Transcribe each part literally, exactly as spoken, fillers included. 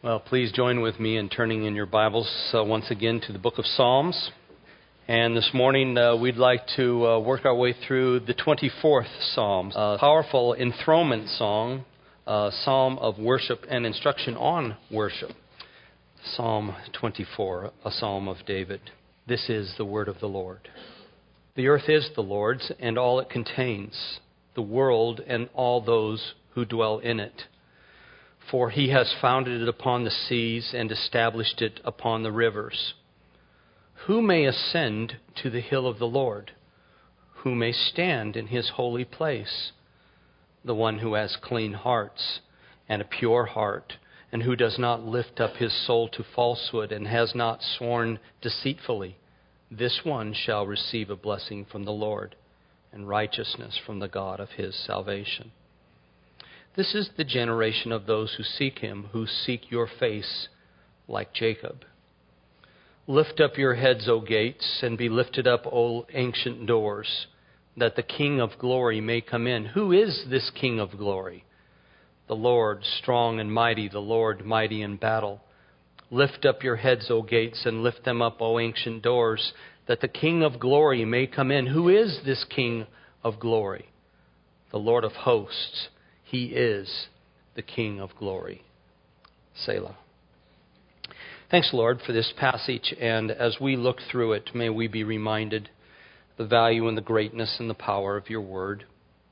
Well, please join with me in turning in your Bibles uh, once again to the book of Psalms. And this morning uh, we'd like to uh, work our way through the twenty-fourth Psalm, a powerful enthronement song, a psalm of worship and instruction on worship. Psalm twenty-four, a psalm of David. This is the word of the Lord. The earth is the Lord's and all it contains, the world and all those who dwell in it. For he has founded it upon the seas and established it upon the rivers. Who may ascend to the hill of the Lord? Who may stand in his holy place? The one who has clean hearts and a pure heart, and who does not lift up his soul to falsehood and has not sworn deceitfully, this one shall receive a blessing from the Lord and righteousness from the God of his salvation. This is the generation of those who seek him, who seek your face like Jacob. Lift up your heads, O gates, and be lifted up, O ancient doors, that the King of glory may come in. Who is this King of glory? The Lord, strong and mighty, the Lord, mighty in battle. Lift up your heads, O gates, and lift them up, O ancient doors, that the King of glory may come in. Who is this King of glory? The Lord of hosts. He is the King of glory. Selah. Thanks, Lord, for this passage, and as we look through it, may we be reminded of the value and the greatness and the power of your word,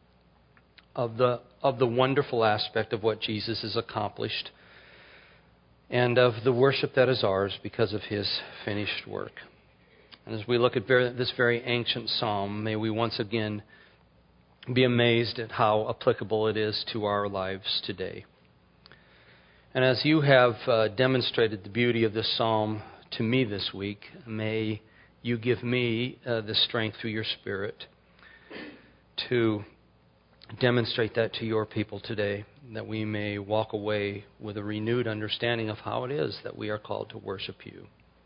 of the of the wonderful aspect of what Jesus has accomplished, and of the worship that is ours because of his finished work. And as we look at very, this very ancient psalm, may we once again be amazed at how applicable it is to our lives today. And as you have uh, demonstrated the beauty of this psalm to me this week, may you give me uh, the strength through your Spirit to demonstrate that to your people today, that we may walk away with a renewed understanding of how it is that we are called to worship you.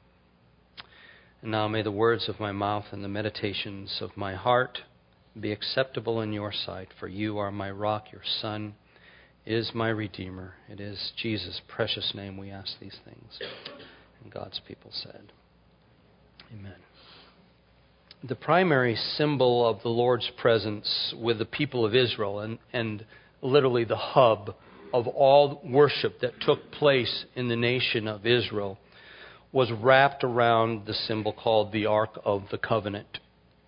And now may the words of my mouth and the meditations of my heart be acceptable in your sight, for you are my rock, your Son is my Redeemer. It is Jesus' precious name we ask these things. And God's people said, Amen. The primary symbol of the Lord's presence with the people of Israel, and, and literally the hub of all worship that took place in the nation of Israel, was wrapped around the symbol called the Ark of the Covenant.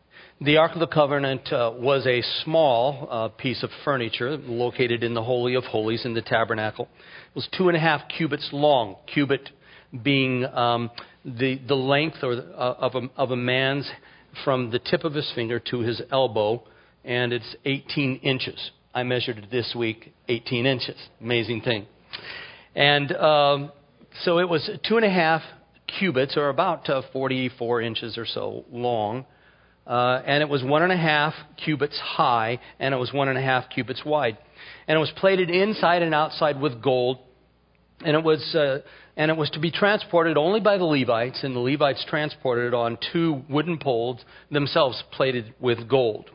The Ark of the Covenant uh, was a small uh, piece of furniture located in the Holy of Holies in the tabernacle. It was two and a half cubits long, cubit being um, the the length or uh, of a, of a man's from the tip of his finger to his elbow, and it's eighteen inches. I measured it this week, eighteen inches. Amazing thing. And um, so it was two and a half cubits, or about uh, forty-four inches or so long. Uh, and it was one and a half cubits high, and it was one and a half cubits wide. And it was plated inside and outside with gold, and it was uh, and it was to be transported only by the Levites, and the Levites transported it on two wooden poles, themselves plated with gold.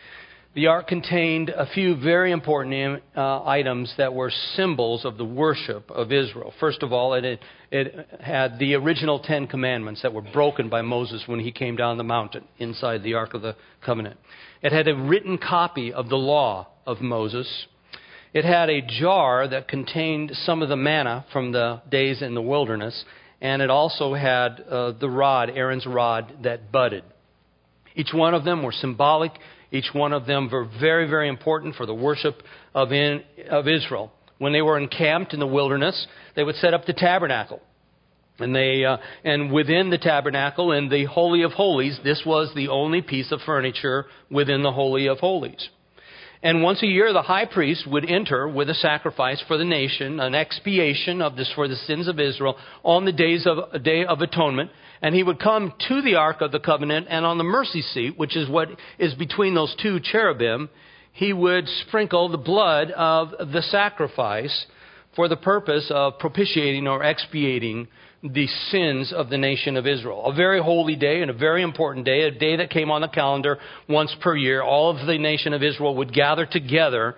The ark contained a few very important uh, items that were symbols of the worship of Israel. First of all, it, it had the original Ten Commandments that were broken by Moses when he came down the mountain inside the Ark of the Covenant. It had a written copy of the law of Moses. It had a jar that contained some of the manna from the days in the wilderness, and it also had uh, the rod, Aaron's rod, that budded. Each one of them were symbolic. Each one of them were very, very important for the worship of, in, of Israel. When they were encamped in the wilderness, they would set up the tabernacle. And they uh, and within the tabernacle, in the Holy of Holies, this was the only piece of furniture within the Holy of Holies. And once a year, the high priest would enter with a sacrifice for the nation, an expiation of this for the sins of Israel on the days of a day of atonement. And he would come to the Ark of the Covenant, and on the mercy seat, which is what is between those two cherubim, he would sprinkle the blood of the sacrifice for the purpose of propitiating or expiating the sins of the nation of Israel. A very holy day and a very important day, a day that came on the calendar once per year. All of the nation of Israel would gather together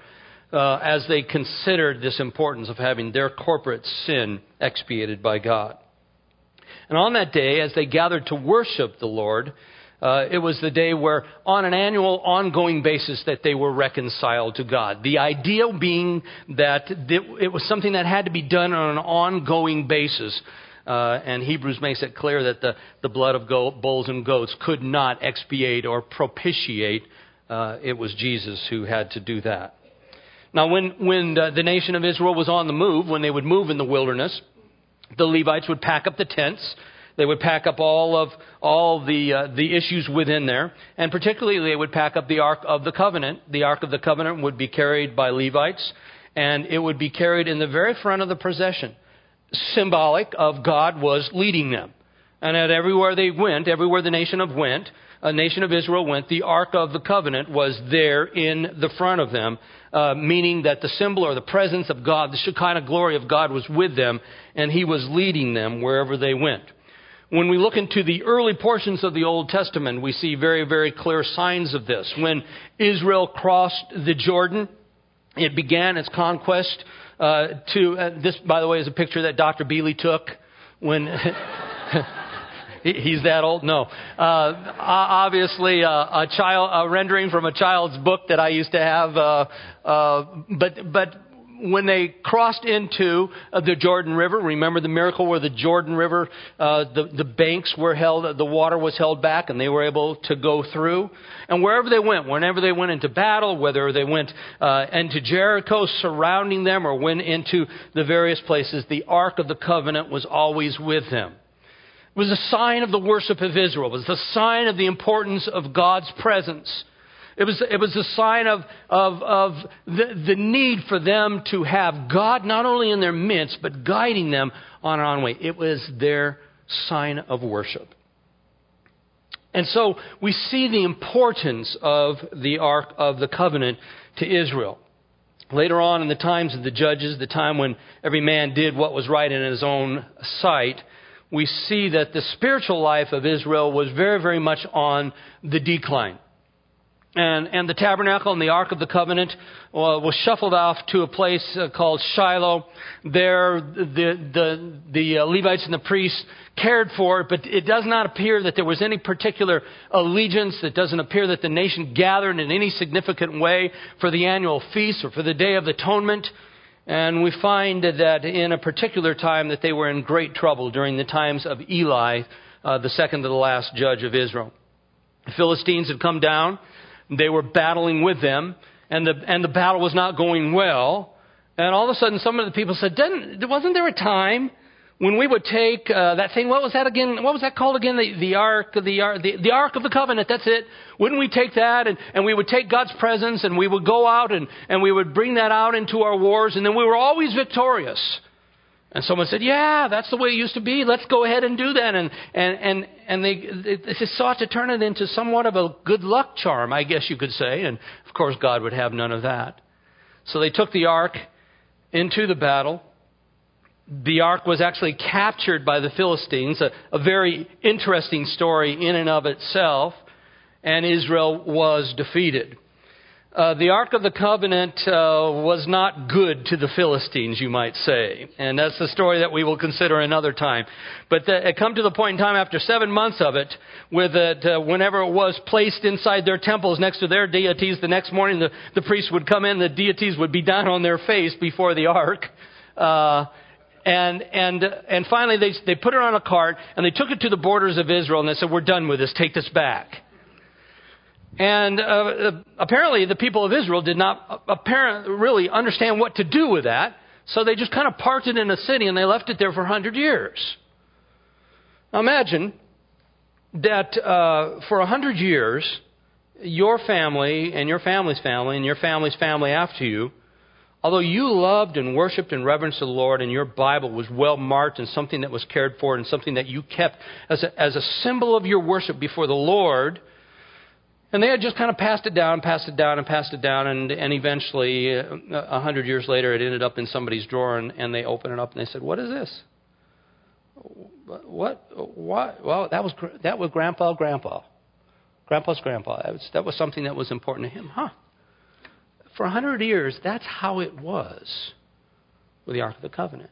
uh, as they considered this importance of having their corporate sin expiated by God. And on that day, as they gathered to worship the Lord, uh, it was the day where, on an annual, ongoing basis, that they were reconciled to God. The idea being that it was something that had to be done on an ongoing basis. Uh, and Hebrews makes it clear that the, the blood of go- bulls and goats could not expiate or propitiate. Uh, it was Jesus who had to do that. Now, when, when the, the nation of Israel was on the move, when they would move in the wilderness, the Levites would pack up the tents. They would pack up all of all the uh, the issues within there. And particularly, they would pack up the Ark of the Covenant. The Ark of the Covenant would be carried by Levites, and it would be carried in the very front of the procession. Symbolic of God was leading them. And at everywhere they went, everywhere the nation of went, a nation of Israel went, the Ark of the Covenant was there in the front of them, uh, meaning that the symbol or the presence of God, the Shekinah glory of God was with them, and He was leading them wherever they went. When we look into the early portions of the Old Testament, we see very, very clear signs of this. When Israel crossed the Jordan, it began its conquest uh, to, uh, this, by the way, is a picture that Doctor Bealey took when... He's that old? No. Uh, obviously, uh, a child, a rendering from a child's book that I used to have. Uh, uh, but, but when they crossed into uh, the Jordan River, remember the miracle where the Jordan River, uh, the, the banks were held, the water was held back, and they were able to go through. And wherever they went, whenever they went into battle, whether they went uh, into Jericho surrounding them or went into the various places, the Ark of the Covenant was always with them. It was a sign of the worship of Israel. It was a sign of the importance of God's presence. It was, it was a sign of, of, of the, the need for them to have God not only in their midst, but guiding them on our own way. It was their sign of worship. And so we see the importance of the Ark of the Covenant to Israel. Later on in the times of the judges, the time when every man did what was right in his own sight, we see that the spiritual life of Israel was very, very much on the decline. And, and the tabernacle and the Ark of the Covenant uh, was shuffled off to a place uh, called Shiloh. There, the, the, the uh, Levites and the priests cared for it, but it does not appear that there was any particular allegiance. It doesn't appear that the nation gathered in any significant way for the annual feast or for the Day of Atonement. And we find that in a particular time that they were in great trouble during the times of Eli, uh, the second to the last judge of Israel. The Philistines had come down. They were battling with them, and the and the battle was not going well. And all of a sudden, some of the people said, Didn't, wasn't there a time when we would take uh, that thing, what was that again? What was that called again? The, the Ark, the, the, the Ark of the Covenant, that's it. Wouldn't we take that and, and we would take God's presence and we would go out and, and we would bring that out into our wars and then we were always victorious. And someone said, yeah, that's the way it used to be. Let's go ahead and do that. And and and, and they, they sought to turn it into somewhat of a good luck charm, I guess you could say. And of course, God would have none of that. So they took the Ark into the battle. The Ark was actually captured by the Philistines, a, a very interesting story in and of itself, and Israel was defeated. Uh, the Ark of the Covenant uh, was not good to the Philistines, you might say, and that's the story that we will consider another time. But the, it come to the point in time after seven months of it, with it, uh, whenever it was placed inside their temples next to their deities, the next morning the, the priests would come in, the deities would be down on their face before the Ark. Uh, And and and finally, they they put it on a cart, and they took it to the borders of Israel, and they said, we're done with this, take this back. And uh, apparently, the people of Israel did not apparently really understand what to do with that, so they just kind of parked it in a city, and they left it there for one hundred years. Now imagine that uh, for one hundred years, your family and your family's family and your family's family after you, although you loved and worshipped and reverenced the Lord and your Bible was well marked and something that was cared for and something that you kept as a, as a symbol of your worship before the Lord, and they had just kind of passed it down, passed it down, and passed it down, and, and eventually, a hundred years later, it ended up in somebody's drawer, and, and they opened it up and they said, what is this? What? What? Well, that was that was Grandpa, Grandpa. Grandpa's grandpa. That was, that was something that was important to him. Huh. For a hundred years, that's how it was with the Ark of the Covenant.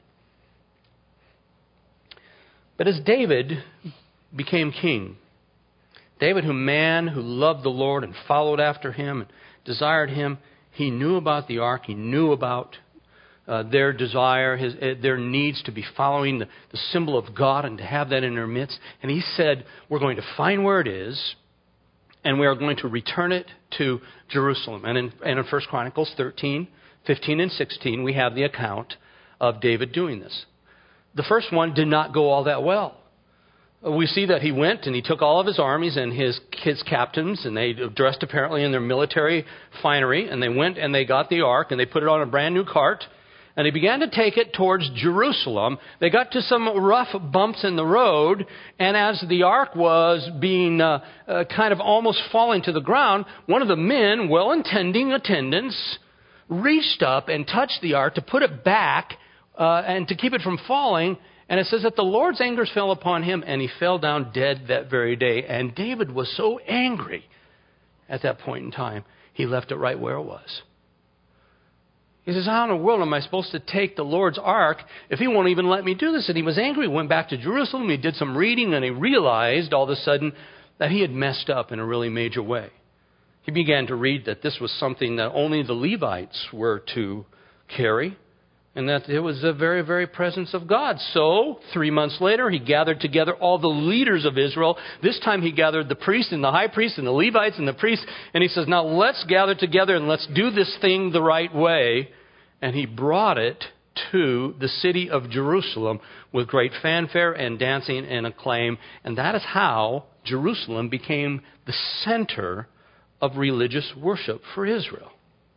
But as David became king, David, who man who loved the Lord and followed after him and desired him, he knew about the ark. He knew about uh, their desire, his, uh, their needs to be following the, the symbol of God and to have that in their midst. And he said, we're going to find where it is, and we are going to return it to Jerusalem. And in, and in First Chronicles thirteen, fifteen, and sixteen, we have the account of David doing this. The first one did not go all that well. We see that he went and he took all of his armies and his, his captains, and they dressed apparently in their military finery, and they went and they got the ark and they put it on a brand new cart, and they began to take it towards Jerusalem. They got to some rough bumps in the road, and as the ark was being uh, uh, kind of almost falling to the ground, one of the men, well-intending attendants, reached up and touched the ark to put it back uh, and to keep it from falling. And it says that the Lord's anger fell upon him, and he fell down dead that very day. And David was so angry at that point in time, he left it right where it was. He says, how in the world am I supposed to take the Lord's ark if he won't even let me do this? And he was angry, went back to Jerusalem, he did some reading, and he realized all of a sudden that he had messed up in a really major way. He began to read that this was something that only the Levites were to carry, and that it was the very, very presence of God. So, three months later, he gathered together all the leaders of Israel. This time he gathered the priests and the high priests and the Levites and the priests. And he says, now let's gather together and let's do this thing the right way. And he brought it to the city of Jerusalem with great fanfare and dancing and acclaim. And that is how Jerusalem became the center of religious worship for Israel.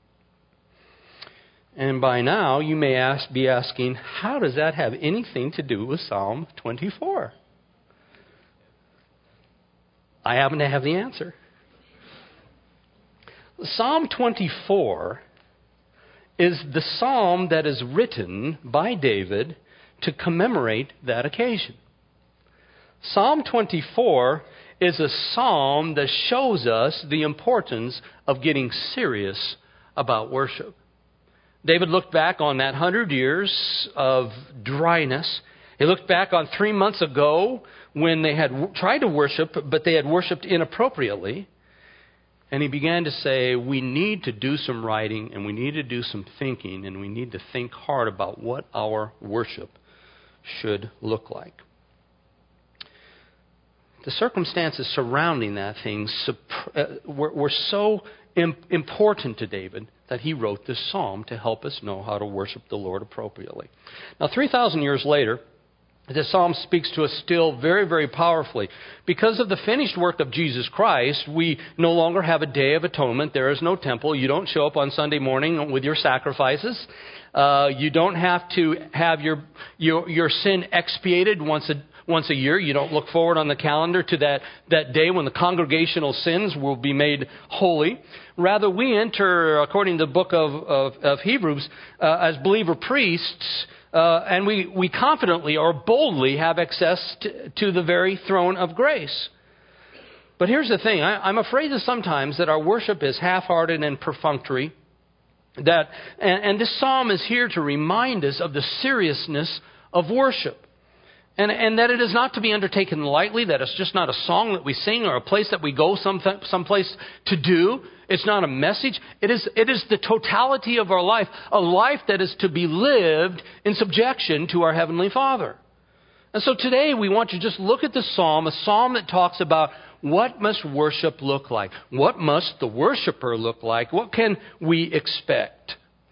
And by now, you may ask, be asking, how does that have anything to do with Psalm twenty-four? I happen to have the answer. Psalm twenty-four is the psalm that is written by David to commemorate that occasion. Psalm twenty-four is a psalm that shows us the importance of getting serious about worship. David looked back on that hundred years of dryness. He looked back on three months ago when they had w- tried to worship, but they had worshipped inappropriately. And he began to say, we need to do some writing, and we need to do some thinking, and we need to think hard about what our worship should look like. The circumstances surrounding that thing uh, were, were so im- important to David that he wrote this psalm to help us know how to worship the Lord appropriately. Now, three thousand years later, this psalm speaks to us still very, very powerfully. Because of the finished work of Jesus Christ, we no longer have a day of atonement. There is no temple. You don't show up on Sunday morning with your sacrifices. Uh, you don't have to have your your, your sin expiated once a Once a year. You don't look forward on the calendar to that, that day when the congregational sins will be made holy. Rather, we enter, according to the book of, of, of Hebrews, uh, as believer priests, uh, and we, we confidently or boldly have access to, to the very throne of grace. But here's the thing. I, I'm afraid that sometimes that our worship is half-hearted and perfunctory. That, and, and this psalm is here to remind us of the seriousness of worship. And, and that it is not to be undertaken lightly, that it's just not a song that we sing or a place that we go some someplace to do. It's not a message. It is, it is the totality of our life, a life that is to be lived in subjection to our Heavenly Father. And so today we want to just look at the psalm, a psalm that talks about what must worship look like? What must the worshiper look like? What can we expect?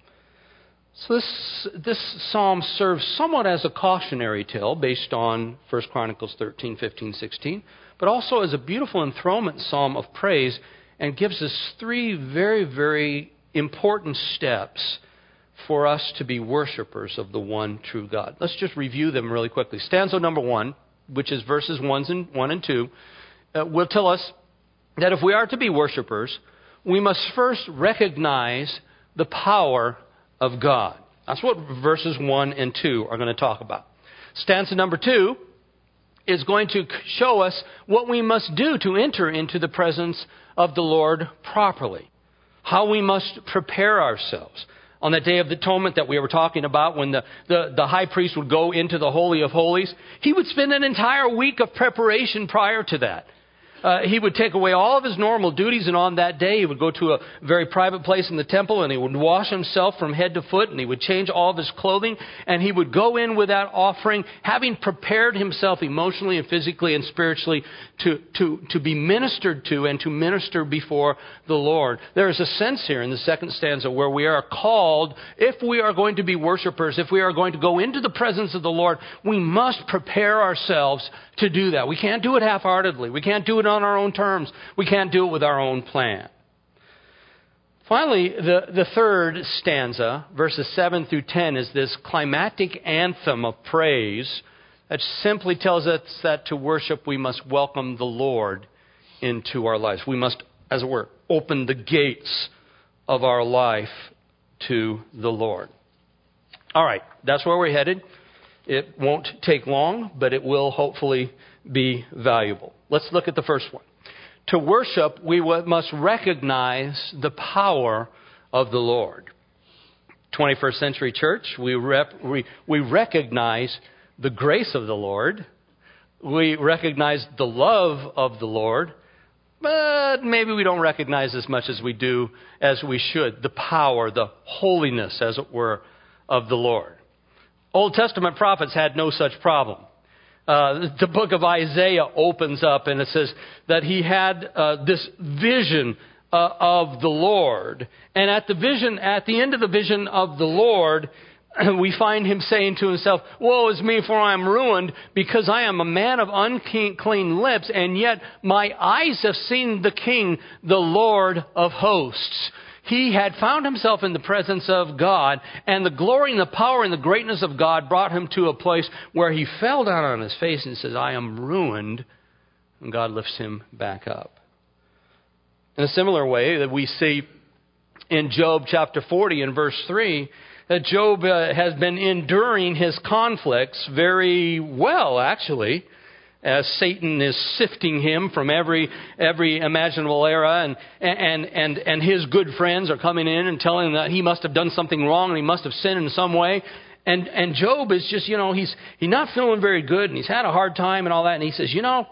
So this, this psalm serves somewhat as a cautionary tale based on First Chronicles thirteen, fifteen, sixteen, but also as a beautiful enthronement psalm of praise, and gives us three very, very important steps for us to be worshipers of the one true God. Let's just review them really quickly. Stanza number one, which is verses one and, one and two, uh, will tell us that if we are to be worshipers, we must first recognize the power of God. That's what verses one and two are going to talk about. Stanza number two is going to show us what we must do to enter into the presence of the Lord properly. how we must prepare ourselves. On the Day of Atonement that we were talking about, when the, the, the high priest would go into the Holy of Holies, he would spend an entire week of preparation prior to that. Uh, he would take away all of his normal duties, and on that day he would go to a very private place in the temple, and he would wash himself from head to foot, and he would change all of his clothing, and he would go in with that offering, having prepared himself emotionally and physically and spiritually to, to, to be ministered to and to minister before the Lord. There is a sense here in the second stanza where we are called, if we are going to be worshipers, if we are going to go into the presence of the Lord, we must prepare ourselves to do that. We can't do it half-heartedly. We can't do it on our own terms. We can't do it with our own plan. Finally, the, the third stanza, verses seven through ten, is this climactic anthem of praise that simply tells us that to worship we must welcome the Lord into our lives. We must, as it were, open the gates of our life to the Lord. All right, that's where we're headed. It won't take long, but it will hopefully be valuable. Let's look at the first one. To worship, we must recognize the power of the Lord. twenty-first century church, we, rep, we, we recognize the grace of the Lord. We recognize the love of the Lord. But maybe we don't recognize as much as we do, as we should, the power, the holiness, as it were, of the Lord. Old Testament prophets had no such problem. Uh, the book of Isaiah opens up and it says that he had uh, this vision uh, of the Lord. And at the vision, at the end of the vision of the Lord, we find him saying to himself, "Woe is me, for I am ruined, because I am a man of unclean lips, and yet my eyes have seen the King, the Lord of hosts." He had found himself in the presence of God, and the glory and the power and the greatness of God brought him to a place where he fell down on his face and says, "I am ruined," and God lifts him back up. In a similar way that we see in Job chapter forty and verse three, that Job uh, has been enduring his conflicts very well, actually, as Satan is sifting him from every every imaginable era, and and and and his good friends are coming in and telling him that he must have done something wrong and he must have sinned in some way. And and Job is just, you know, he's he's not feeling very good, and he's had a hard time and all that. And he says, you know,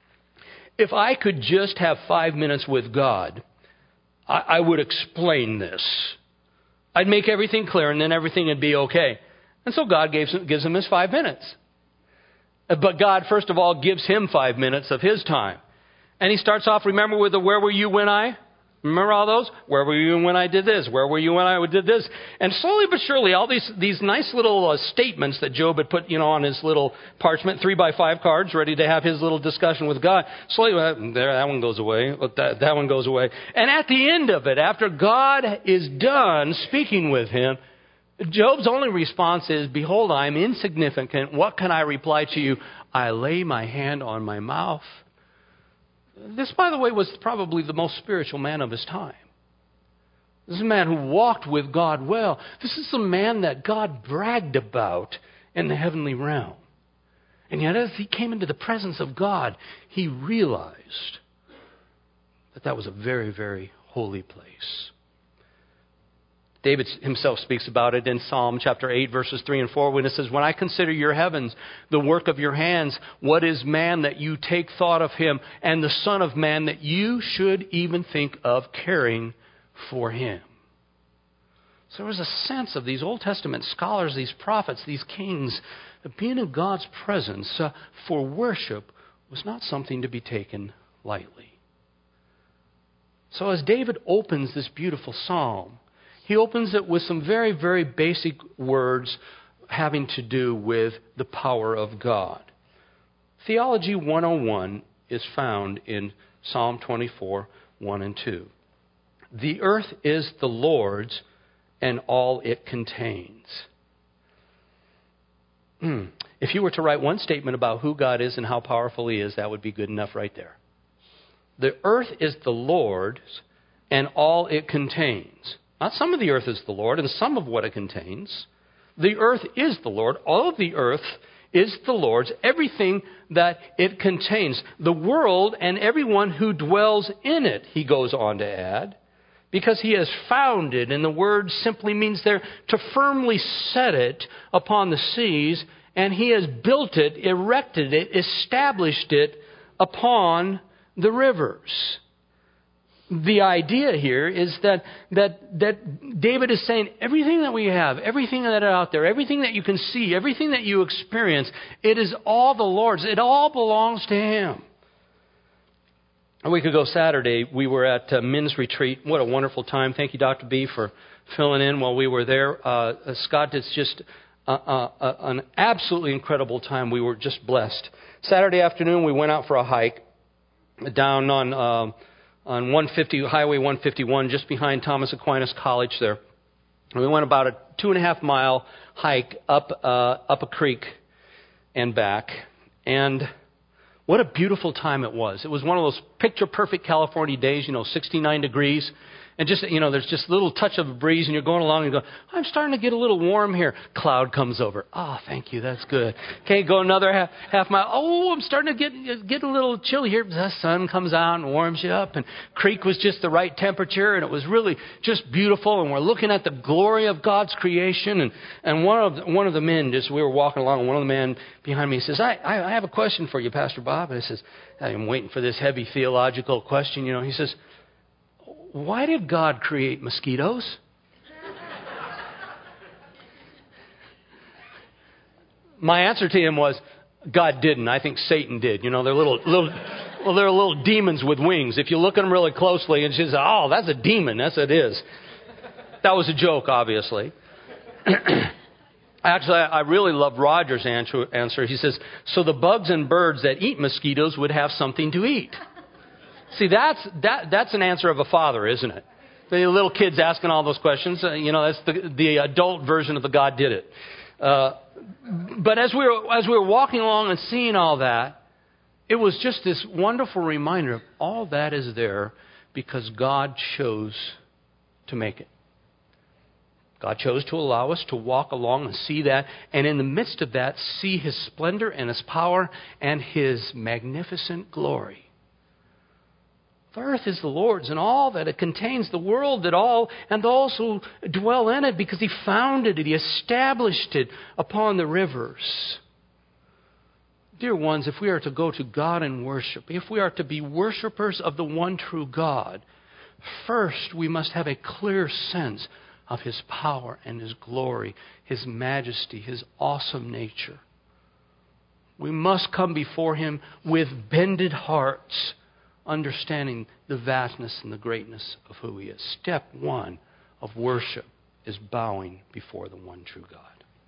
if I could just have five minutes with God, I, I would explain this. I'd make everything clear, and then everything would be okay. And so God gives him, gives him his five minutes. But God, first of all, gives him five minutes of his time. And he starts off, remember, with the where were you when I? Remember all those? Where were you when I did this? Where were you when I did this? And slowly but surely, all these these nice little uh, statements that Job had put, you know, on his little parchment, three by five cards, ready to have his little discussion with God. Slowly, uh, there, that one goes away. That, that one goes away. And at the end of it, after God is done speaking with him, Job's only response is, "Behold, I am insignificant. What can I reply to you? I lay my hand on my mouth." This, by the way, was probably the most spiritual man of his time. This is a man who walked with God well. This is a man that God bragged about in the heavenly realm. And yet as he came into the presence of God, he realized that that was a very, very holy place. David himself speaks about it in Psalm chapter eight, verses three and four, when it says, "When I consider your heavens, the work of your hands, what is man that you take thought of him, and the son of man that you should even think of caring for him?" So there was a sense of these Old Testament scholars, these prophets, these kings, that being in God's presence uh, for worship was not something to be taken lightly. So as David opens this beautiful psalm, he opens it with some very, very basic words having to do with the power of God. Theology one oh one is found in Psalm twenty-four, one and two. "The earth is the Lord's and all it contains." Hmm. If you were to write one statement about who God is and how powerful he is, that would be good enough right there. The earth is the Lord's and all it contains. Not some of the earth is the Lord and some of what it contains. The earth is the Lord. All of the earth is the Lord's. Everything that it contains. The world and everyone who dwells in it, he goes on to add. because he has founded, and the word simply means there to firmly set it upon the seas, and he has built it, erected it, established it upon the rivers. The idea here is that, that, that David is saying everything that we have, everything that is out there, everything that you can see, everything that you experience, it is all the Lord's. It all belongs to him. A week ago Saturday, we were at a men's retreat. What a wonderful time. Thank you, Doctor B, for filling in while we were there. Uh, Scott, it's just uh, uh, an absolutely incredible time. We were just blessed. Saturday afternoon, we went out for a hike down on... Uh, on one fifty Highway one fifty-one, just behind Thomas Aquinas College there. And we went about a two and a half mile hike up uh, up a creek and back. And what a beautiful time it was. It was one of those picture-perfect California days, you know, sixty-nine degrees. And just, you know, there's just a little touch of a breeze, and you're going along and you go, I'm starting to get a little warm here. Cloud comes over. Ah, oh, thank you. That's good. Okay, go another half, half mile. Oh, I'm starting to get get a little chilly here. The sun comes out and warms you up. And creek was just the right temperature, and it was really just beautiful. And we're looking at the glory of God's creation. And, and one of the, one of the men, just we were walking along, and one of the men behind me says, I, I, I have a question for you, Pastor Bob. And I says, I'm waiting for this heavy theological question. You know, he says, why did God create mosquitoes? My answer to him was, God didn't. I think Satan did. You know, they're little, little, well, they're little demons with wings. If you look at them really closely, and she says, oh, that's a demon. That's what it is. That was a joke, obviously. Actually, I really love Roger's answer. He says, so the bugs and birds that eat mosquitoes would have something to eat. See, that's that that's an answer of a father, isn't it? The little kids asking all those questions, uh, you know, that's the the adult version of the God did it. Uh, but as we were as we were walking along and seeing all that, it was just this wonderful reminder of all that is there because God chose to make it. God chose to allow us to walk along and see that, and in the midst of that, see His splendor and His power and His magnificent glory. The earth is the Lord's and all that it contains, the world that all and those who dwell in it, because He founded it, He established it upon the rivers. Dear ones, if we are to go to God in worship, if we are to be worshipers of the one true God, first we must have a clear sense of His power and His glory, His majesty, His awesome nature. We must come before Him with bended hearts, understanding the vastness and the greatness of who He is. Step one of worship is bowing before the one true God.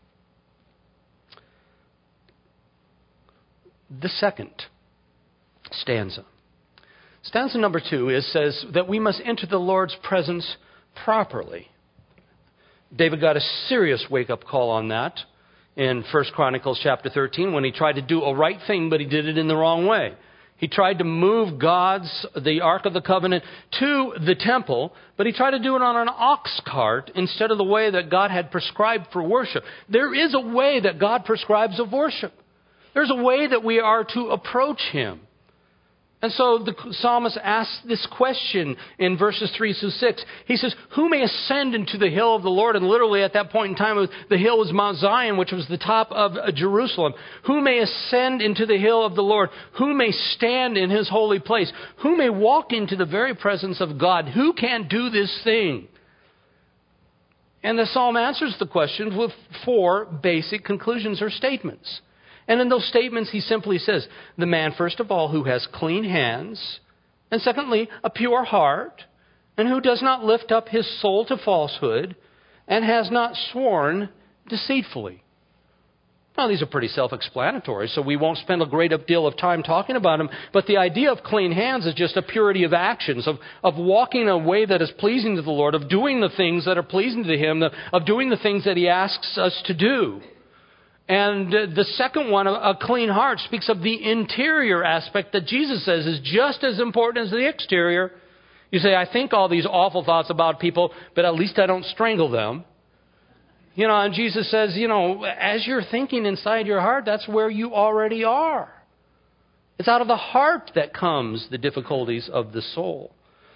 The second stanza. Stanza number two is says that we must enter the Lord's presence properly. David got a serious wake-up call on that in First Chronicles chapter thirteen when he tried to do a right thing, but he did it in the wrong way. He tried to move God's, the Ark of the Covenant, to the temple, but he tried to do it on an ox cart instead of the way that God had prescribed for worship. There is a way that God prescribes of worship. There's a way that we are to approach Him. And so the psalmist asks this question in verses three through six. He says, who may ascend into the hill of the Lord? And literally at that point in time, the hill was Mount Zion, which was the top of Jerusalem. Who may ascend into the hill of the Lord? Who may stand in His holy place? Who may walk into the very presence of God? Who can do this thing? And the psalm answers the question with four basic conclusions or statements. And in those statements, he simply says, the man, first of all, who has clean hands, and secondly, a pure heart, and who does not lift up his soul to falsehood, and has not sworn deceitfully. Now, these are pretty self-explanatory, so we won't spend a great deal of time talking about them, but the idea of clean hands is just a purity of actions, of, of walking a way that is pleasing to the Lord, of doing the things that are pleasing to Him, of doing the things that He asks us to do. And the second one, a clean heart, speaks of the interior aspect that Jesus says is just as important as the exterior. You say, I think all these awful thoughts about people, but at least I don't strangle them. You know, and Jesus says, you know, as you're thinking inside your heart, that's where you already are. It's out of the heart that comes the difficulties of the soul.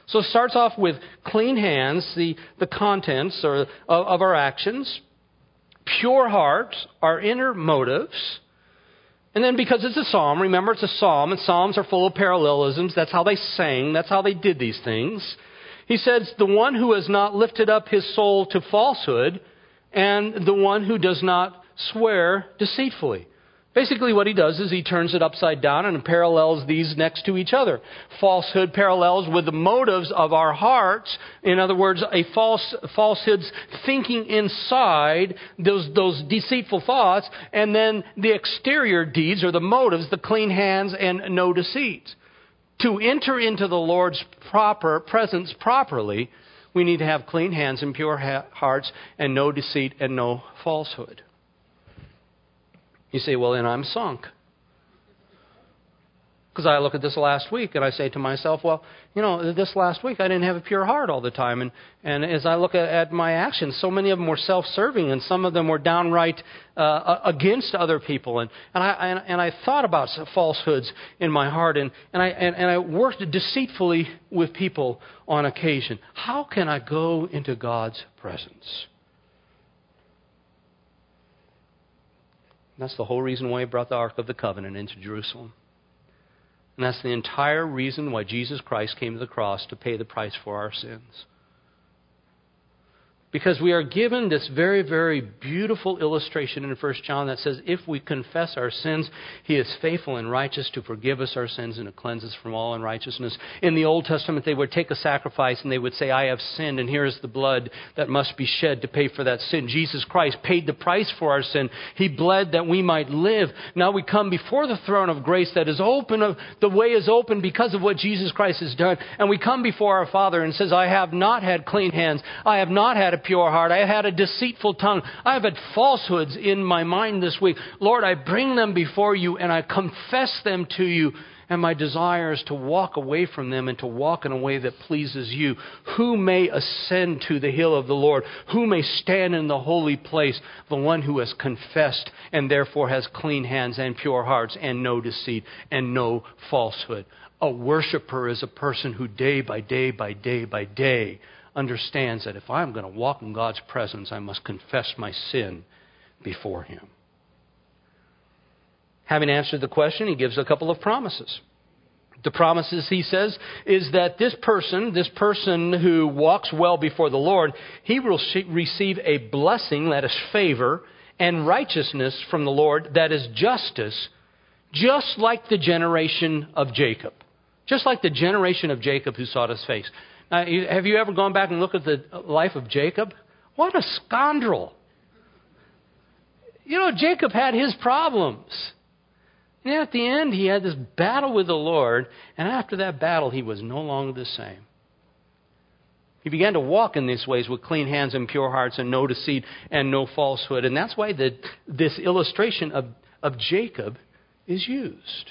So it starts off with clean hands, the, the contents or, of, of our actions, pure heart, our inner motives. And then because it's a psalm, remember it's a psalm, and psalms are full of parallelisms. That's how they sang. That's how they did these things. He says, the one who has not lifted up his soul to falsehood, and the one who does not swear deceitfully. Basically what he does is he turns it upside down and parallels these next to each other. Falsehood parallels with the motives of our hearts. In other words, a false falsehood's thinking inside those, those deceitful thoughts. And then the exterior deeds or the motives, the clean hands and no deceit. To enter into the Lord's proper presence properly, we need to have clean hands and pure ha- hearts and no deceit and no falsehood. You say, well, then I'm sunk. Because I look at this last week and I say to myself, well, you know, this last week I didn't have a pure heart all the time. And, and as I look at, at my actions, so many of them were self-serving and some of them were downright uh, against other people. And, and, I, and, and I thought about falsehoods in my heart and, and, I, and, and I worked deceitfully with people on occasion. How can I go into God's presence? That's the whole reason why he brought the Ark of the Covenant into Jerusalem. And that's the entire reason why Jesus Christ came to the cross to pay the price for our sins. Because we are given this very, very beautiful illustration in First John that says, if we confess our sins, He is faithful and righteous to forgive us our sins and to cleanse us from all unrighteousness. In the Old Testament, they would take a sacrifice and they would say, I have sinned, and here is the blood that must be shed to pay for that sin. Jesus Christ paid the price for our sin. He bled that we might live. Now we come before the throne of grace that is open. The way is open because of what Jesus Christ has done. And we come before our Father and says, I have not had clean hands. I have not had a pure heart. I have had a deceitful tongue. I have had falsehoods in my mind this week. Lord, I bring them before you and I confess them to you. And my desire is to walk away from them and to walk in a way that pleases you. Who may ascend to the hill of the Lord? Who may stand in the holy place? The one who has confessed and therefore has clean hands and pure hearts and no deceit and no falsehood. A worshiper is a person who day by day by day by day understands that if I'm going to walk in God's presence, I must confess my sin before Him. Having answered the question, he gives a couple of promises. The promises, he says, is that this person, this person who walks well before the Lord, he will receive a blessing, that is favor, and righteousness from the Lord, that is justice, just like the generation of Jacob. Just like the generation of Jacob who sought His face. Now, have you ever gone back and looked at the life of Jacob? What a scoundrel. You know, Jacob had his problems. And at the end, he had this battle with the Lord. And after that battle, he was no longer the same. He began to walk in these ways with clean hands and pure hearts and no deceit and no falsehood. And that's why the, this illustration of, of Jacob is used.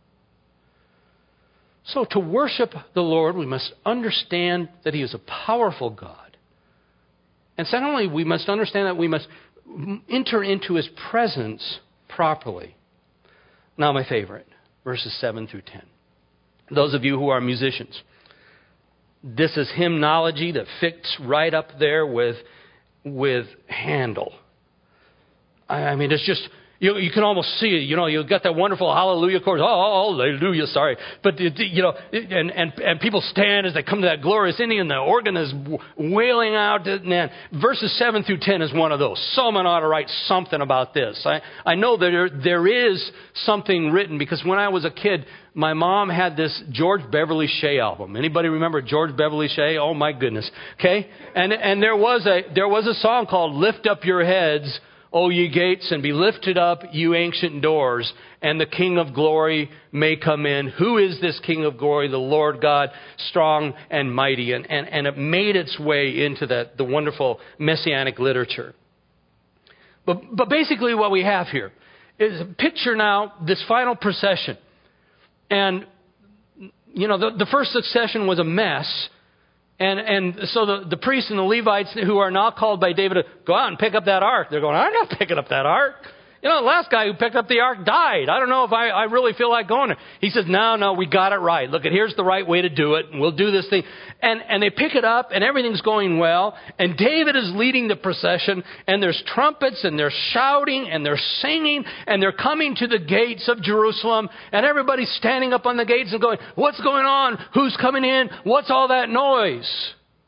So to worship the Lord, we must understand that He is a powerful God. And secondly, we must understand that we must enter into His presence properly. Now my favorite, verses seven through ten. Those of you who are musicians, this is hymnology that fits right up there with, with Handel. I, I mean, it's just... You, you can almost see it. You know, you've got that wonderful hallelujah chorus. Oh, hallelujah, sorry. But, you know, and, and, and people stand as they come to that glorious ending and the organ is wailing out. Man, verses seven through ten is one of those. Someone ought to write something about this. I, I know that there, there is something written because when I was a kid, my mom had this George Beverly Shea album. Anybody remember George Beverly Shea? Oh, my goodness. Okay? And, and there was a, there was a song called Lift Up Your Heads, O ye gates, and be lifted up, you ancient doors, and the King of glory may come in. Who is this King of glory? The Lord God, strong and mighty. And, and, and it made its way into that, the wonderful messianic literature. But, but basically what we have here is picture now this final procession. And, you know, the, the first succession was a mess. And and so the, the priests and the Levites who are not called by David to go out and pick up that ark. They're going, I'm not picking up that ark. You know, the last guy who picked up the ark died. I don't know if I, I really feel like going there. He says, no, no, we got it right. Look, here's the right way to do it. And we'll do this thing. And, and they pick it up and everything's going well. And David is leading the procession. And there's trumpets and they're shouting and they're singing. And they're coming to the gates of Jerusalem. And everybody's standing up on the gates and going, what's going on? Who's coming in? What's all that noise?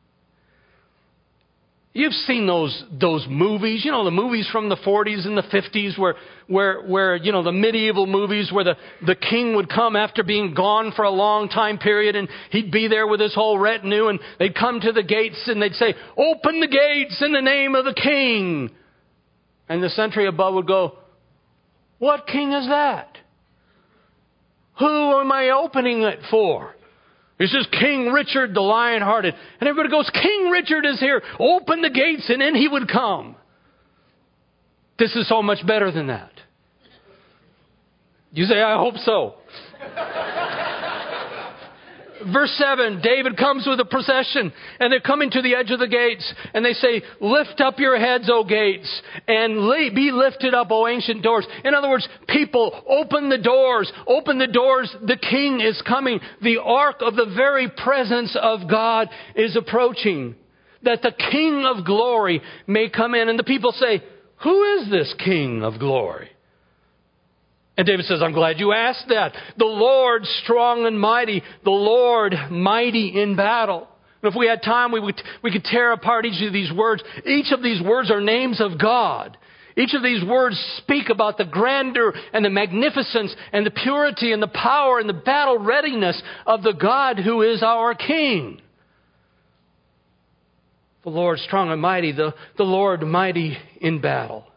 You've seen those those movies, you know, the movies from the forties and the fifties where, where, where you know, the medieval movies where the, the king would come after being gone for a long time period and he'd be there with his whole retinue and they'd come to the gates and they'd say, open the gates in the name of the king. And the sentry above would go, what king is that? Who am I opening it for? He says, King Richard the Lion-Hearted. And everybody goes, King Richard is here. Open the gates and in he would come. This is so much better than that. You say, I hope so. Verse seven, David comes with a procession and they're coming to the edge of the gates and they say, lift up your heads, O gates, and be lifted up, O ancient doors. In other words, people, open the doors, open the doors. The king is coming. The ark of the very presence of God is approaching, that the King of glory may come in. And the people say, who is this King of glory? And David says, I'm glad you asked that. The Lord strong and mighty, the Lord mighty in battle. And if we had time, we would, we could tear apart each of these words. Each of these words are names of God. Each of these words speak about the grandeur and the magnificence and the purity and the power and the battle readiness of the God who is our King. The Lord strong and mighty, the, the Lord mighty in battle.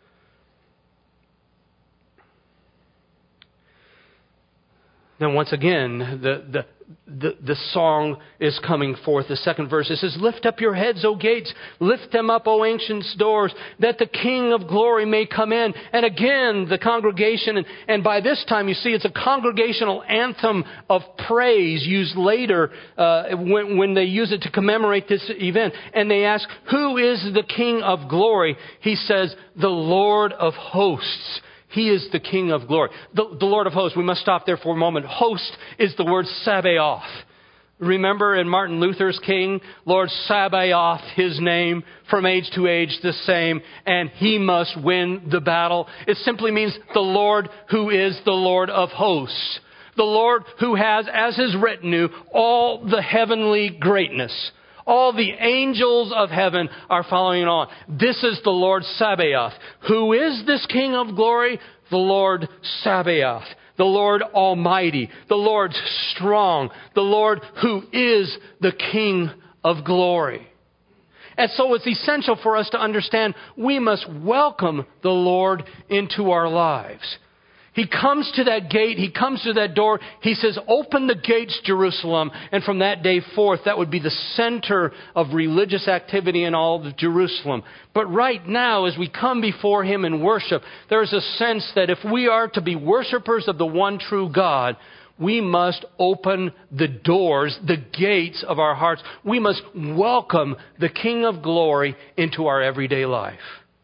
Then once again, the, the, the, the song is coming forth. The second verse, it says, lift up your heads, O gates. Lift them up, O ancient doors, that the King of glory may come in. And again, the congregation, and, and by this time, you see, it's a congregational anthem of praise used later uh, when, when they use it to commemorate this event. And they ask, who is the King of glory? He says, the Lord of hosts. He is the King of glory. The, the Lord of hosts. We must stop there for a moment. Host is the word Sabaoth. Remember in Martin Luther's King, Lord Sabaoth, his name, from age to age the same, and he must win the battle. It simply means the Lord who is the Lord of hosts. The Lord who has as his retinue all the heavenly greatness. All the angels of heaven are following on. This is the Lord Sabaoth. Who is this King of glory? The Lord Sabaoth. The Lord Almighty. The Lord strong. The Lord who is the King of glory. And so it's essential for us to understand we must welcome the Lord into our lives. He comes to that gate. He comes to that door. He says, open the gates, Jerusalem. And from that day forth, that would be the center of religious activity in all of Jerusalem. But right now, as we come before Him in worship, there is a sense that if we are to be worshipers of the one true God, we must open the doors, the gates of our hearts. We must welcome the King of glory into our everyday life.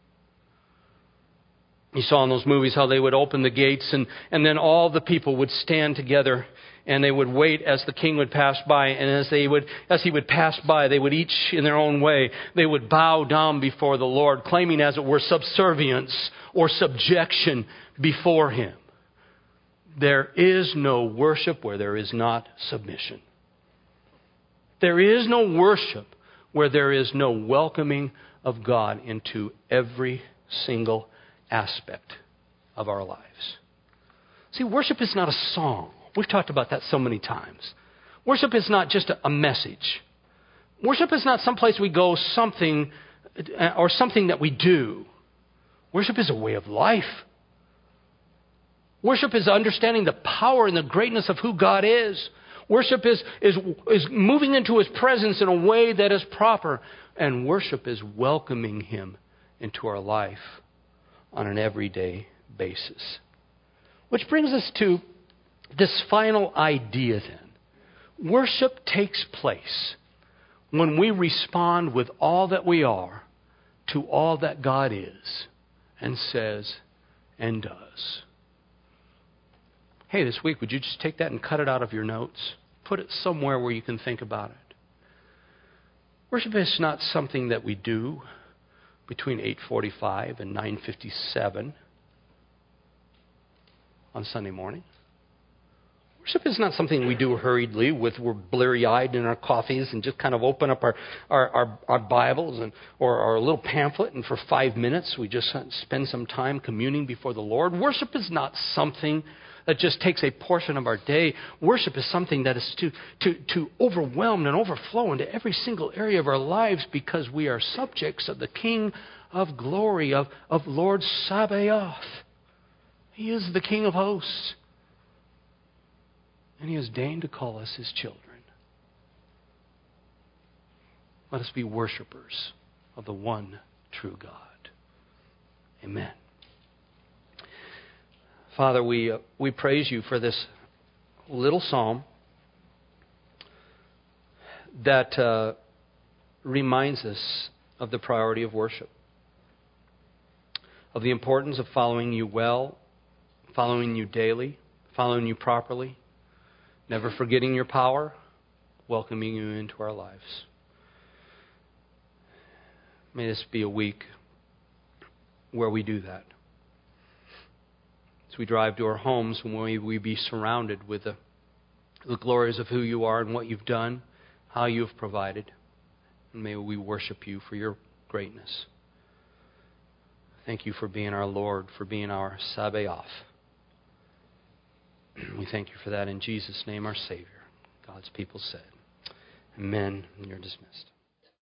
You saw in those movies how they would open the gates and, and then all the people would stand together and they would wait as the king would pass by. And as they would, as he would pass by, they would each in their own way, they would bow down before the Lord, claiming as it were subservience or subjection before Him. There is no worship where there is not submission. There is no worship where there is no welcoming of God into every single aspect of our lives. See, worship is not a song. We've talked about that so many times. Worship is not just a message. Worship is not someplace we go, something, or something that we do. Worship is a way of life. Worship is understanding the power and the greatness of who God is. Worship is, is, is moving into His presence in a way that is proper. And worship is welcoming Him into our life on an everyday basis. Which brings us to this final idea then. Worship takes place when we respond with all that we are to all that God is and says, and does. Hey, this week, would you just take that and cut it out of your notes? Put it somewhere where you can think about it. Worship is not something that we do between eight forty-five and nine fifty-seven on Sunday morning. Worship is not something we do hurriedly with we're bleary-eyed in our coffees and just kind of open up our, our, our, our Bibles and or our little pamphlet and for five minutes we just spend some time communing before the Lord. Worship is not something that just takes a portion of our day. Worship is something that is to, to, to overwhelm and overflow into every single area of our lives because we are subjects of the King of glory, of, of Lord Sabaoth. He is the King of hosts. And He has deigned to call us His children. Let us be worshipers of the one true God. Amen. Father, we uh, we praise You for this little psalm that uh, reminds us of the priority of worship, of the importance of following You well, following You daily, following You properly, never forgetting Your power, welcoming You into our lives. May this be a week where we do that. As we drive to our homes, may we be surrounded with the, the glories of who You are and what You've done, how You've provided. And may we worship You for Your greatness. Thank You for being our Lord, for being our Sabaoth. We thank You for that in Jesus' name, our Savior. God's people said, Amen. And you're dismissed.